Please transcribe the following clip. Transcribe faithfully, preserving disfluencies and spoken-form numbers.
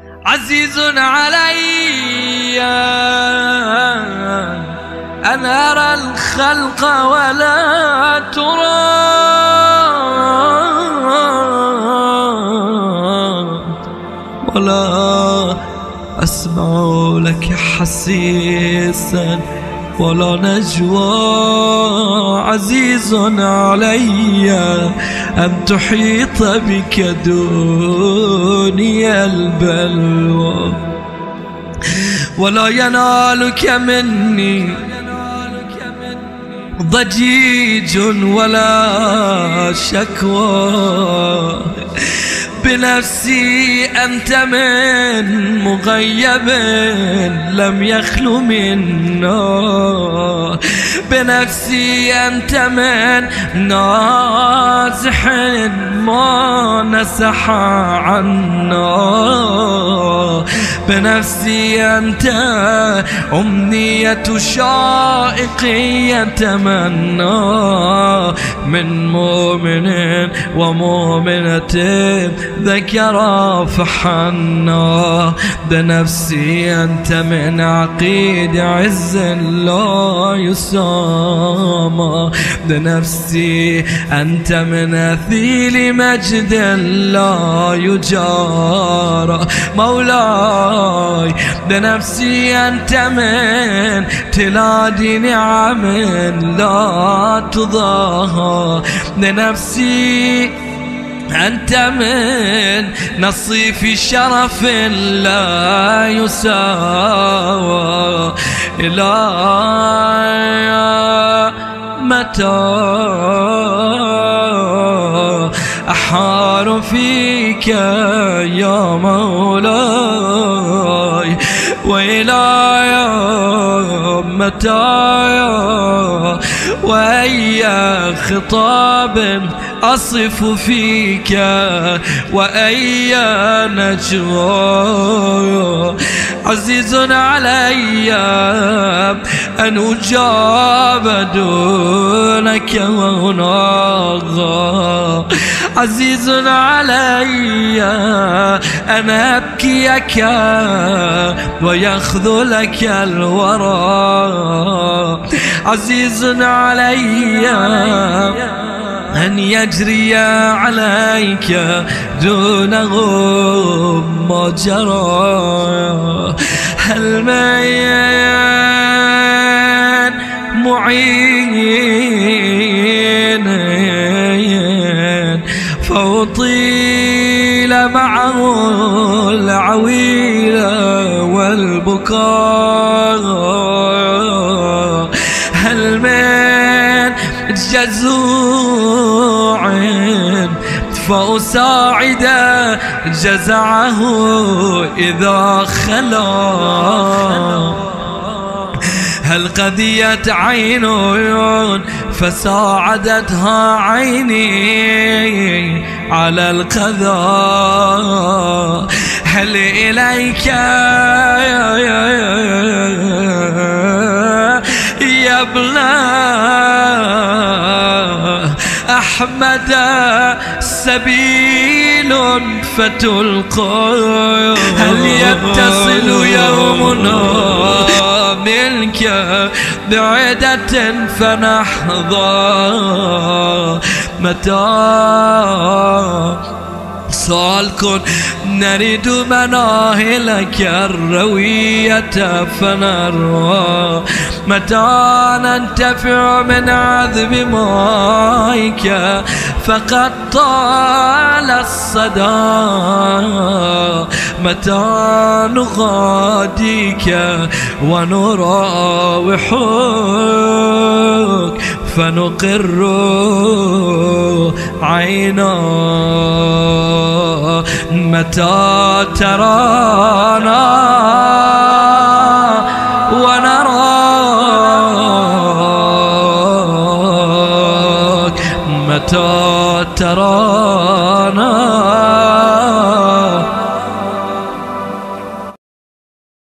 عزيز علي أن أرى الخلق ولا ترى، ولا أسمع لك حسيسا ولا نجوى. عزيز علي أن تحيط بك دنيا البلوى، ولا ينالك مني ضجيج ولا شكوى. بنفسي أنت من مغيب لم يخلو منا، بنفسي أنت من نازح ما نسح عنا. بنفسي أنت أمنية شائق يتمنى من مؤمن ومؤمنة ذكر فحنا. بنفسي أنت من عقيد عز لا يسامى، بنفسي أنت من أثيل مجد لا يجارى. مولاي بنفسي أنت من تلاد نعم لا تضاهى، بنفسي أنت من نصيف شرف لا يساوى. إلهي متى أحار فيك يا مولاي، وإلهي متى وأي خطاب أصف فيك وأي نجوى. عزيز علي أن أجاب دونك وهناغ، عزيز علي أن أبكيك ويخذلك الورى. عزيز علي أن يجري عليك دونهم ما جرى. هل من معين فأطيل معه العويل والبكاء. هل من جزوع فأساعد جزعه إذا خلا. هل قضيت عين فساعدتها عيني على القضاء. هل إليك يا ابن أحمد سبيل فتلقى؟ هل يتصل يومنا منك بعدة فنحظى؟ متى سالك نريد مناهلك الروية فنروى. متى ننتفع من عذب مائك فقد طال الصدى. متى نغاديك ونراوحك فنقر عينا. متى ترانا